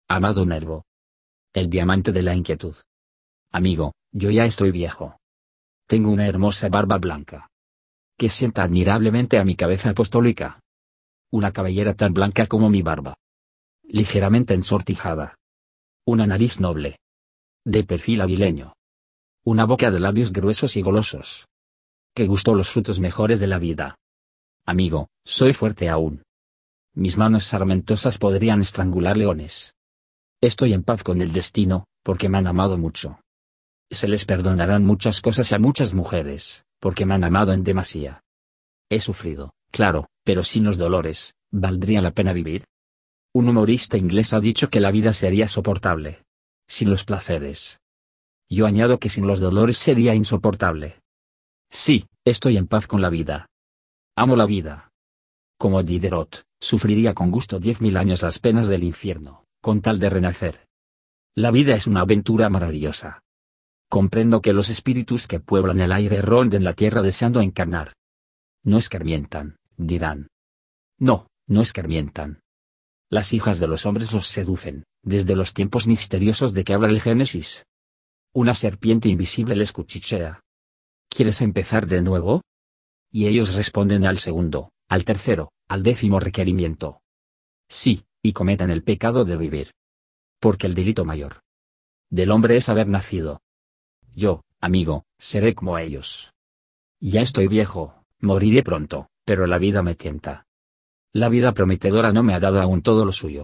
Amado Nervo. El diamante de la inquietud. Amigo, yo ya estoy viejo. Tengo una hermosa barba blanca, que sienta admirablemente a mi cabeza apostólica. Una cabellera tan blanca como mi barba, ligeramente ensortijada. Una nariz noble, de perfil aguileño. Una boca de labios gruesos y golosos, que gustó los frutos mejores de la vida. Amigo, soy fuerte aún. Mis manos sarmentosas podrían estrangular leones. Estoy en paz con el destino, porque me han amado mucho. Se les perdonarán muchas cosas a muchas mujeres, porque me han amado en demasía. He sufrido, claro, pero sin los dolores, ¿valdría la pena vivir? Un humorista inglés ha dicho que la vida sería soportable sin los placeres. Yo añado que sin los dolores sería insoportable. Sí, estoy en paz con la vida. Amo la vida. Como Diderot, sufriría con gusto 10.000 años las penas del infierno, con tal de renacer. La vida es una aventura maravillosa. Comprendo que los espíritus que pueblan el aire ronden la tierra deseando encarnar. No escarmientan, dirán. No, no escarmientan. Las hijas de los hombres los seducen, desde los tiempos misteriosos de que habla el Génesis. Una serpiente invisible les cuchichea. ¿Quieres empezar de nuevo? Y ellos responden al segundo, al tercero, al 10º requerimiento. Sí, y cometen el pecado de vivir. Porque el delito mayor del hombre es haber nacido. Yo, amigo, seré como ellos. Ya estoy viejo, moriré pronto, pero la vida me tienta. La vida prometedora no me ha dado aún todo lo suyo.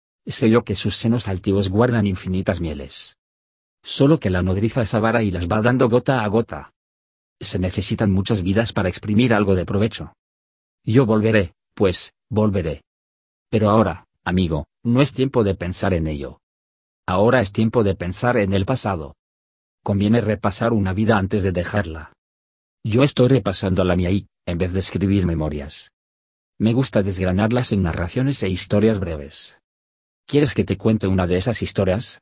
Sé yo que sus senos altivos guardan infinitas mieles. Solo que la nodriza es avara y las va dando gota a gota. Se necesitan muchas vidas para exprimir algo de provecho. Yo volveré, pues, volveré. Pero ahora, amigo, no es tiempo de pensar en ello. Ahora es tiempo de pensar en el pasado. Conviene repasar una vida antes de dejarla. Yo estoy repasando la mía y, en vez de escribir memorias, me gusta desgranarlas en narraciones e historias breves. ¿Quieres que te cuente una de esas historias?